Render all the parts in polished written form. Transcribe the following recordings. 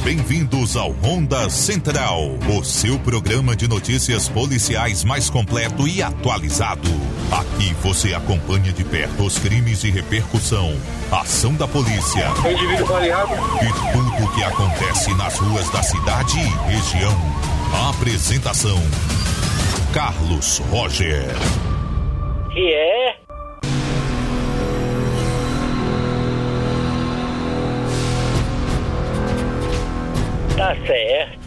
Bem-vindos ao Ronda Central, o seu programa de notícias policiais mais completo e atualizado. Aqui você acompanha de perto os crimes de repercussão, ação da polícia e tudo o que acontece nas ruas da cidade e região. A apresentação: Carlos Roger. Que é? Tá certo.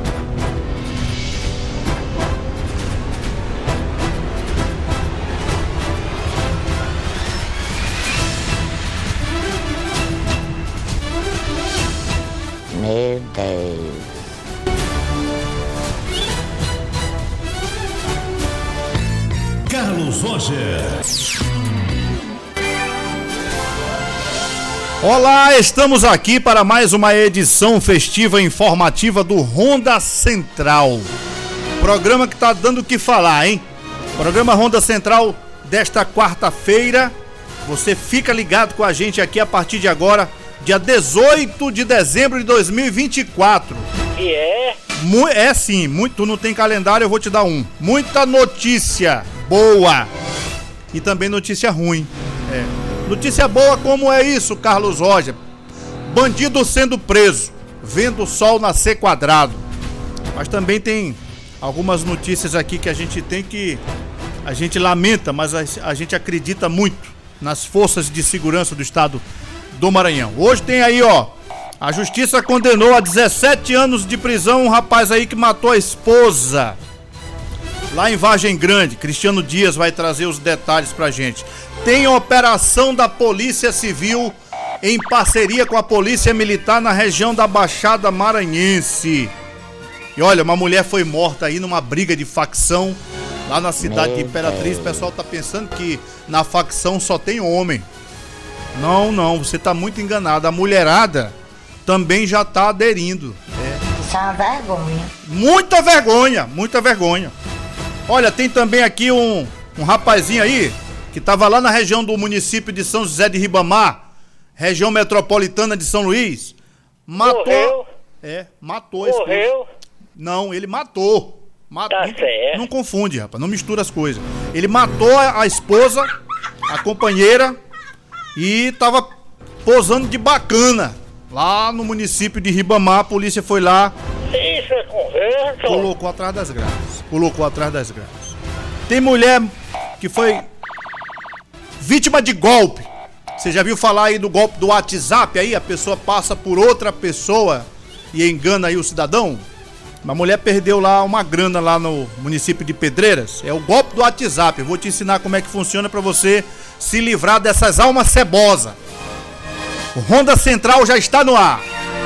Meu Deus. Carlos Roger. Olá, estamos aqui para mais uma edição festiva e informativa do Ronda Central. Programa que tá dando o que falar, hein? Programa Ronda Central desta quarta-feira. Você fica ligado com a gente aqui a partir de agora, dia 18 de dezembro de 2024. Que é? É sim, tu não tem calendário, eu vou te dar um. Muita notícia boa e também notícia ruim. Notícia boa, como é isso, Carlos Roger? Bandido sendo preso, vendo o sol nascer quadrado. Mas também tem algumas notícias aqui que a gente lamenta, mas a gente acredita muito nas forças de segurança do estado do Maranhão. Hoje tem aí, a justiça condenou a 17 anos de prisão um rapaz aí que matou a esposa lá em Vargem Grande. Cristiano Dias vai trazer os detalhes pra gente. Tem operação da Polícia Civil em parceria com a Polícia Militar na região da Baixada Maranhense. E olha, uma mulher foi morta aí numa briga de facção lá na cidade de Imperatriz. O pessoal tá pensando que na facção só tem homem. Não, você tá muito enganado. A mulherada também já tá aderindo. Isso é uma vergonha. Muita vergonha. Olha, tem também aqui um rapazinho aí que tava lá na região do município de São José de Ribamar, região metropolitana de São Luís. Morreu? Matou esse. Morreu? Não, ele matou. Tá certo. Não confunde, rapaz, não mistura as coisas. Ele matou a esposa, a companheira, e tava posando de bacana lá no município de Ribamar. A polícia foi lá. Isso é conversa? Colocou atrás das grades. Tem mulher que foi vítima de golpe. Você já viu falar aí do golpe do WhatsApp aí? A pessoa passa por outra pessoa e engana aí o cidadão. Uma mulher perdeu lá uma grana lá no município de Pedreiras. É o golpe do WhatsApp. Eu vou te ensinar como é que funciona para você se livrar dessas almas cebosas. O Ronda Central já está no ar.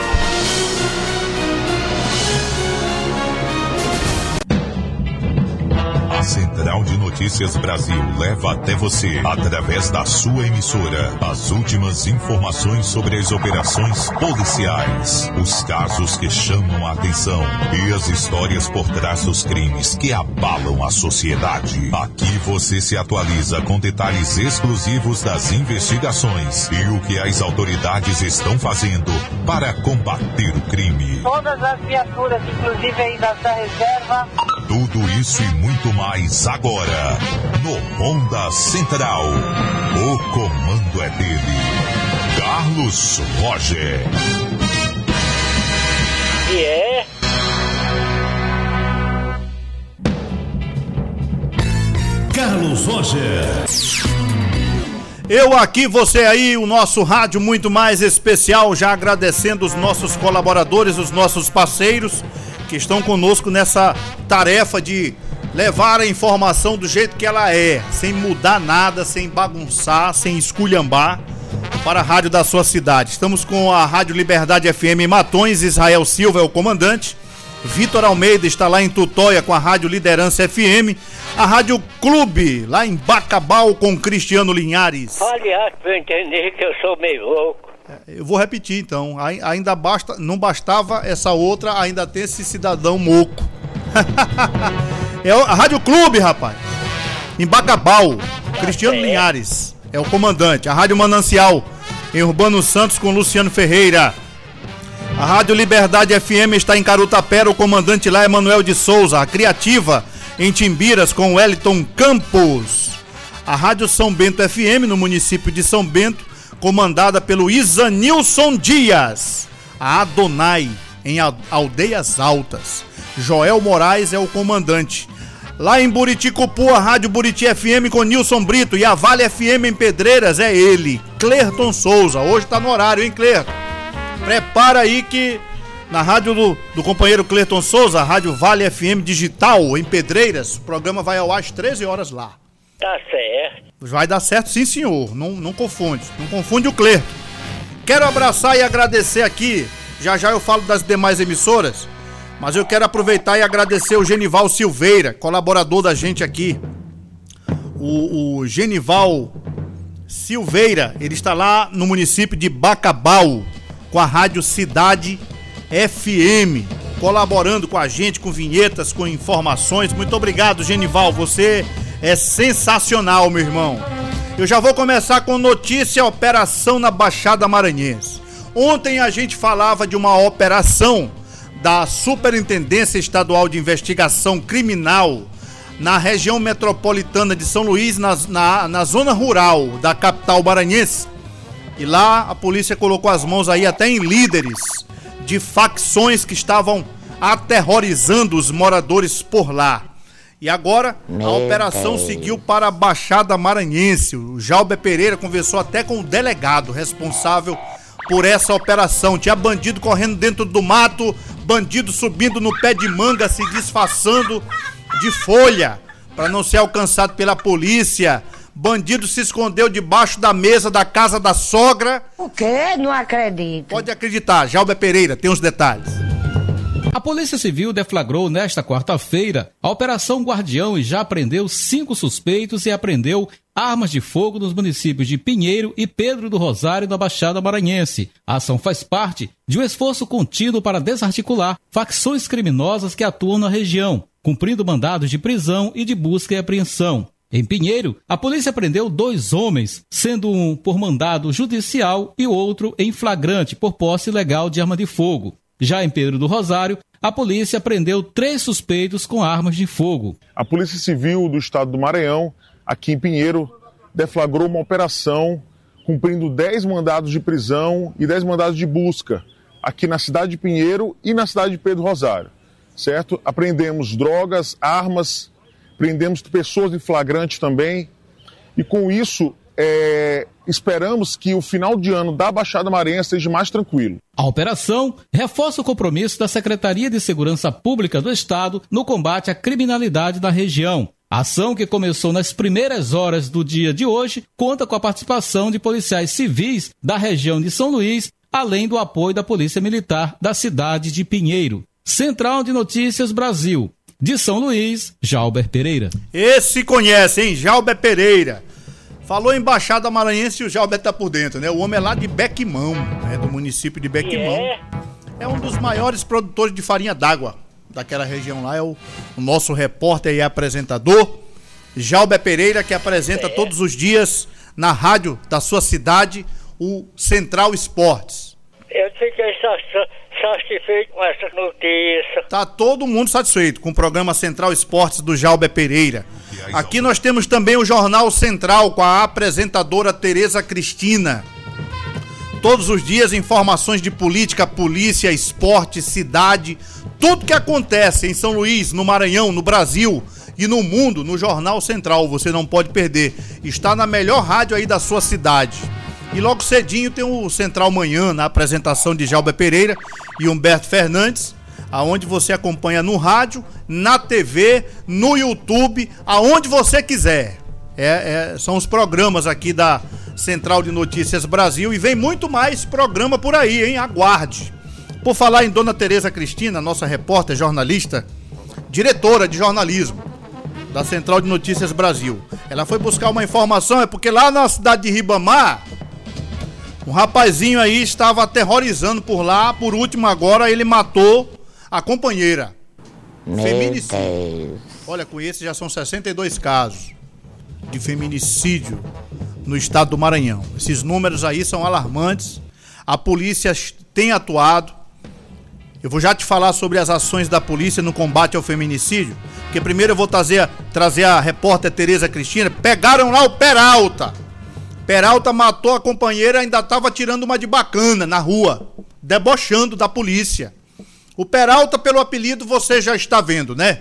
A Central de Notícias Brasil leva até você, através da sua emissora, as últimas informações sobre as operações policiais, os casos que chamam a atenção e as histórias por trás dos crimes que abalam a sociedade. Aqui você se atualiza com detalhes exclusivos das investigações e o que as autoridades estão fazendo para combater o crime. Todas as viaturas, inclusive aí da reserva. Tudo isso e muito mais agora, no Ronda Central. O comando é dele, Carlos Roger. Que é? Carlos Roger. Eu aqui, você aí, o nosso rádio muito mais especial, já agradecendo os nossos colaboradores, os nossos parceiros que estão conosco nessa tarefa de levar a informação do jeito que ela é, sem mudar nada, sem bagunçar, sem esculhambar, para a rádio da sua cidade. Estamos com a Rádio Liberdade FM em Matões, Israel Silva é o comandante, Vitor Almeida está lá em Tutóia com a Rádio Liderança FM, a Rádio Clube lá em Bacabal com Cristiano Linhares. Aliás, pra eu entender que eu sou meio louco. Eu vou repetir então, não bastava essa outra, ainda tem esse cidadão moco. É a Rádio Clube, rapaz, em Bacabal, Cristiano Linhares é o comandante. A Rádio Manancial em Urbano Santos com Luciano Ferreira. A Rádio Liberdade FM está em Carutapera, o comandante lá é Manuel de Souza. A Criativa em Timbiras com Wellington Campos. A Rádio São Bento FM no município de São Bento, comandada pelo Isanilson Dias. A Adonai em Aldeias Altas. Joel Moraes é o comandante. Lá em Buriticupu, a Rádio Buriti FM com Nilson Brito. E a Vale FM em Pedreiras é ele, Clerton Souza. Hoje tá no horário, hein, Clerton? Prepara aí que na rádio do companheiro Clerton Souza, a Rádio Vale FM Digital em Pedreiras, o programa vai ao ar às 13 horas lá. Tá certo. Vai dar certo, sim, senhor. Não confunde. Não confunde o Clerton. Quero abraçar e agradecer aqui. Já eu falo das demais emissoras. Mas eu quero aproveitar e agradecer o Genival Silveira, colaborador da gente aqui. O Genival Silveira, ele está lá no município de Bacabal, com a Rádio Cidade FM, colaborando com a gente, com vinhetas, com informações. Muito obrigado, Genival, você é sensacional, meu irmão. Eu já vou começar com notícia: operação na Baixada Maranhense. Ontem a gente falava de uma operação da Superintendência Estadual de Investigação Criminal na região metropolitana de São Luís, na zona rural da capital maranhense. E lá a polícia colocou as mãos aí até em líderes de facções que estavam aterrorizando os moradores por lá. E agora a operação seguiu para a Baixada Maranhense. O Jalber Pereira conversou até com o delegado responsável por essa operação. Tinha bandido correndo dentro do mato, bandido subindo no pé de manga, se disfarçando de folha para não ser alcançado pela polícia. Bandido se escondeu debaixo da mesa da casa da sogra. O quê? Não acredito. Pode acreditar, Jalber Pereira tem os detalhes. A Polícia Civil deflagrou nesta quarta-feira a Operação Guardião e já apreendeu 5 suspeitos e apreendeu armas de fogo nos municípios de Pinheiro e Pedro do Rosário, na Baixada Maranhense. A ação faz parte de um esforço contínuo para desarticular facções criminosas que atuam na região, cumprindo mandados de prisão e de busca e apreensão. Em Pinheiro, a polícia prendeu 2 homens, sendo um por mandado judicial e outro em flagrante por posse ilegal de arma de fogo. Já em Pedro do Rosário, a polícia prendeu 3 suspeitos com armas de fogo. A Polícia Civil do Estado do Maranhão, aqui em Pinheiro, deflagrou uma operação cumprindo 10 mandados de prisão e 10 mandados de busca aqui na cidade de Pinheiro e na cidade de Pedro do Rosário, certo? Apreendemos drogas, armas, prendemos pessoas em flagrante também e com isso esperamos que o final de ano da Baixada Maranhense seja mais tranquilo. A operação reforça o compromisso da Secretaria de Segurança Pública do Estado no combate à criminalidade na região. A ação, que começou nas primeiras horas do dia de hoje, conta com a participação de policiais civis da região de São Luís, além do apoio da Polícia Militar da cidade de Pinheiro. Central de Notícias Brasil. De São Luís, Jalber Pereira. Esse conhece, hein? Jalber Pereira. Falou em Baixada Maranhense e o Jalber tá por dentro, né? O homem é lá de Bequimão, né? Do município de Bequimão. É um dos maiores produtores de farinha d'água daquela região lá. É o nosso repórter e apresentador, Jalber Pereira, que apresenta todos os dias na rádio da sua cidade, o Central Esportes. Eu fiquei satisfeito com essa notícia. Tá todo mundo satisfeito com o programa Central Esportes do Jalber Pereira. Aqui nós temos também o Jornal Central com a apresentadora Tereza Cristina. Todos os dias informações de política, polícia, esporte, cidade, tudo que acontece em São Luís, no Maranhão, no Brasil e no mundo, no Jornal Central. Você não pode perder. Está na melhor rádio aí da sua cidade. E logo cedinho tem o Central Manhã, na apresentação de Jalber Pereira e Humberto Fernandes, aonde você acompanha no rádio, na TV, no YouTube, aonde você quiser. São os programas aqui da Central de Notícias Brasil e vem muito mais programa por aí, hein? Aguarde. Por falar em Dona Tereza Cristina, nossa repórter, jornalista, diretora de jornalismo da Central de Notícias Brasil. Ela foi buscar uma informação, porque lá na cidade de Ribamar, um rapazinho aí estava aterrorizando por lá. Por último, agora ele matou a companheira. Feminicídio. Olha, com esse já são 62 casos de feminicídio no estado do Maranhão. Esses números aí são alarmantes. A polícia tem atuado, Eu vou já te falar sobre as ações da polícia no combate ao feminicídio, porque primeiro eu vou trazer a repórter Tereza Cristina. Pegaram lá o Peralta. Peralta matou a companheira e ainda estava tirando uma de bacana na rua, debochando da polícia. O Peralta, pelo apelido, você já está vendo, né?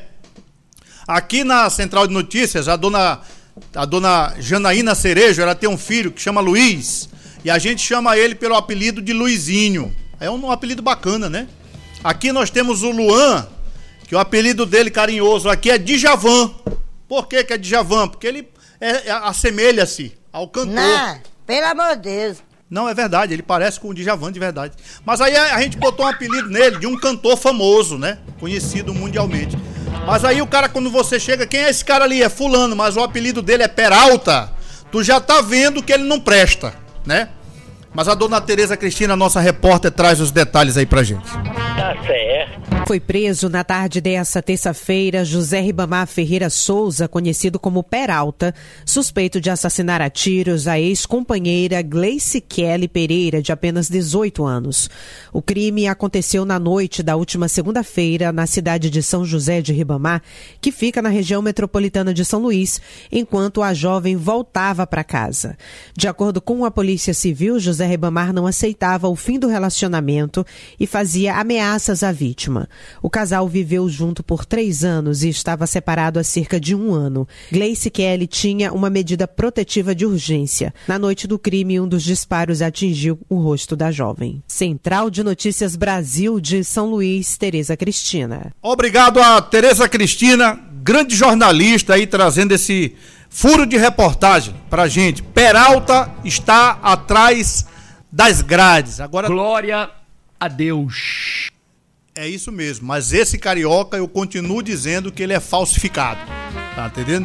Aqui na Central de Notícias, a dona Janaína Cerejo, ela tem um filho que chama Luiz, e a gente chama ele pelo apelido de Luizinho. É um apelido bacana, né? Aqui nós temos o Luan, que o apelido dele carinhoso aqui é Djavan. Por que é Djavan? Porque ele assemelha-se ao cantor. Não, pelo amor de Deus. Não, é verdade, ele parece com o Djavan de verdade. Mas aí a gente botou um apelido nele de um cantor famoso, né? Conhecido mundialmente. Mas aí o cara, quando você chega, quem é esse cara ali? É fulano, mas o apelido dele é Peralta. Tu já tá vendo que ele não presta, né? Mas a dona Tereza Cristina, nossa repórter, traz os detalhes aí pra gente. Tá certo. Foi preso na tarde desta terça-feira José Ribamar Ferreira Souza, conhecido como Peralta, suspeito de assassinar a tiros a ex-companheira Gleice Kelly Pereira, de apenas 18 anos. O crime aconteceu na noite da última segunda-feira na cidade de São José de Ribamar, que fica na região metropolitana de São Luís, enquanto a jovem voltava para casa. De acordo com a Polícia Civil, José Ribamar não aceitava o fim do relacionamento e fazia ameaças à vítima. O casal viveu junto por 3 anos e estava separado há cerca de 1 ano. Gleice Kelly tinha uma medida protetiva de urgência. Na noite do crime, um dos disparos atingiu o rosto da jovem. Central de Notícias Brasil de São Luís, Tereza Cristina. Obrigado a Tereza Cristina, grande jornalista aí, trazendo esse furo de reportagem pra gente. Peralta está atrás das grades. Agora, glória a Deus. É isso mesmo, mas esse carioca eu continuo dizendo que ele é falsificado, tá entendendo?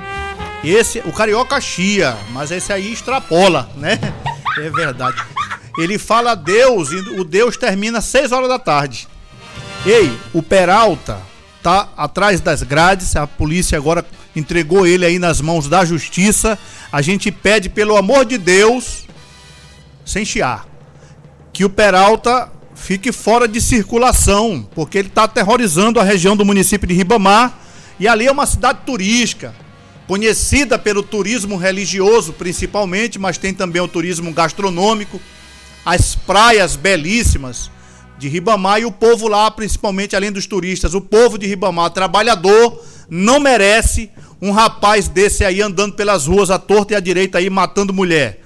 O carioca chia, mas esse aí extrapola, né? É verdade. Ele fala Deus e o Deus termina às 6 horas da tarde. Ei, o Peralta tá atrás das grades, a polícia agora entregou ele aí nas mãos da justiça. A gente pede, pelo amor de Deus, sem chiar, que o Peralta fique fora de circulação, porque ele está aterrorizando a região do município de Ribamar, e ali é uma cidade turística, conhecida pelo turismo religioso principalmente, mas tem também o turismo gastronômico, as praias belíssimas de Ribamar, e o povo lá, principalmente além dos turistas, o povo de Ribamar trabalhador não merece um rapaz desse aí andando pelas ruas à torta e à direita aí matando mulher.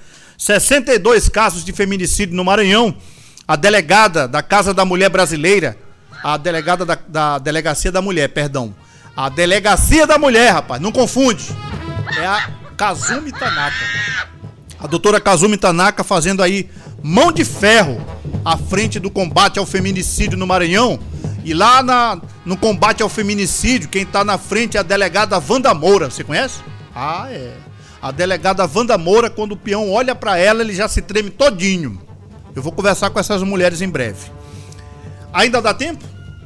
62 casos de feminicídio no Maranhão. A delegada da Casa da Mulher Brasileira, a delegada da Delegacia da Mulher, perdão. A Delegacia da Mulher, rapaz, não confunde. É a Kazumi Tanaka. A doutora Kazumi Tanaka fazendo aí mão de ferro à frente do combate ao feminicídio no Maranhão. E lá no combate ao feminicídio, quem tá na frente é a delegada Wanda Moura. Você conhece? Ah, é. A delegada Wanda Moura, quando o peão olha pra ela, ele já se treme todinho. Eu vou conversar com essas mulheres em breve. Ainda dá tempo?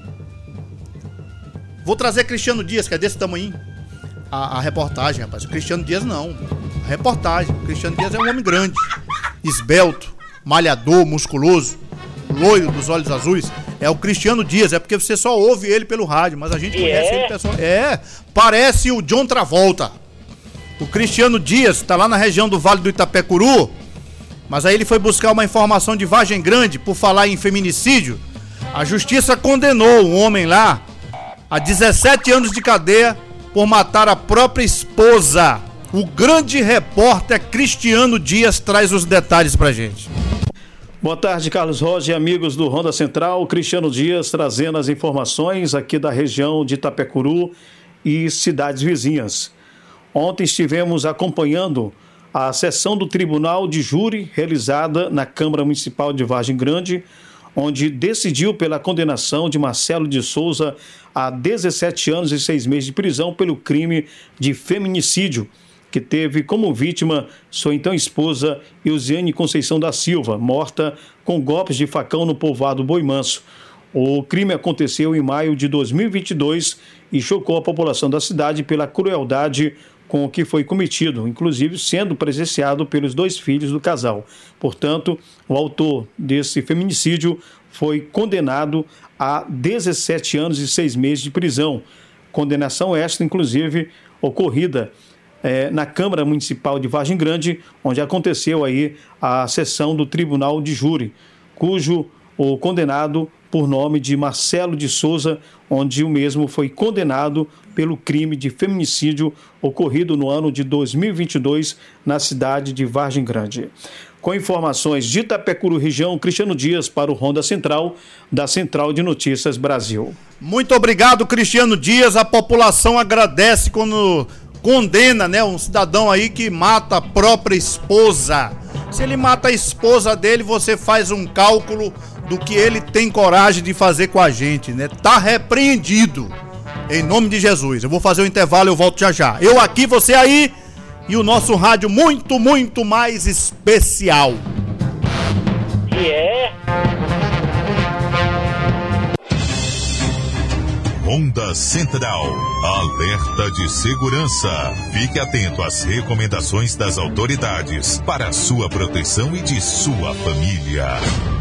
Vou trazer Cristiano Dias, que é desse tamanho. A reportagem, rapaz. O Cristiano Dias não. A reportagem. O Cristiano Dias é um homem grande, esbelto, malhador, musculoso, loiro dos olhos azuis. É o Cristiano Dias. É porque você só ouve ele pelo rádio, mas a gente conhece ele pessoalmente. Parece o John Travolta. O Cristiano Dias está lá na região do Vale do Itapecuru. Mas aí ele foi buscar uma informação de Vargem Grande por falar em feminicídio. A justiça condenou um homem lá a 17 anos de cadeia por matar a própria esposa. O grande repórter Cristiano Dias traz os detalhes pra gente. Boa tarde, Carlos Roger e amigos do Ronda Central. Cristiano Dias trazendo as informações aqui da região de Itapecuru e cidades vizinhas. Ontem estivemos acompanhando a sessão do Tribunal de Júri realizada na Câmara Municipal de Vargem Grande, onde decidiu pela condenação de Marcelo de Souza a 17 anos e 6 meses de prisão pelo crime de feminicídio, que teve como vítima sua então esposa Eusiane Conceição da Silva, morta com golpes de facão no povoado Boi Manso. O crime aconteceu em maio de 2022 e chocou a população da cidade pela crueldade com o que foi cometido, inclusive sendo presenciado pelos 2 filhos do casal. Portanto, o autor desse feminicídio foi condenado a 17 anos e 6 meses de prisão. Condenação esta, inclusive, ocorrida na Câmara Municipal de Vargem Grande, onde aconteceu aí a sessão do Tribunal de Júri, cujo o condenado por nome de Marcelo de Souza, onde o mesmo foi condenado pelo crime de feminicídio ocorrido no ano de 2022 na cidade de Vargem Grande. Com informações de Itapecuru região, Cristiano Dias para o Ronda Central, da Central de Notícias Brasil. Muito obrigado, Cristiano Dias. A população agradece quando condena, né, um cidadão aí que mata a própria esposa. Se ele mata a esposa dele, você faz um cálculo do que ele tem coragem de fazer com a gente, né? Tá repreendido. Em nome de Jesus. Eu vou fazer o intervalo, eu volto já já. Eu aqui, você aí, e o nosso rádio muito, muito mais especial. Que é? Ronda Central. Alerta de segurança. Fique atento às recomendações das autoridades para a sua proteção e de sua família.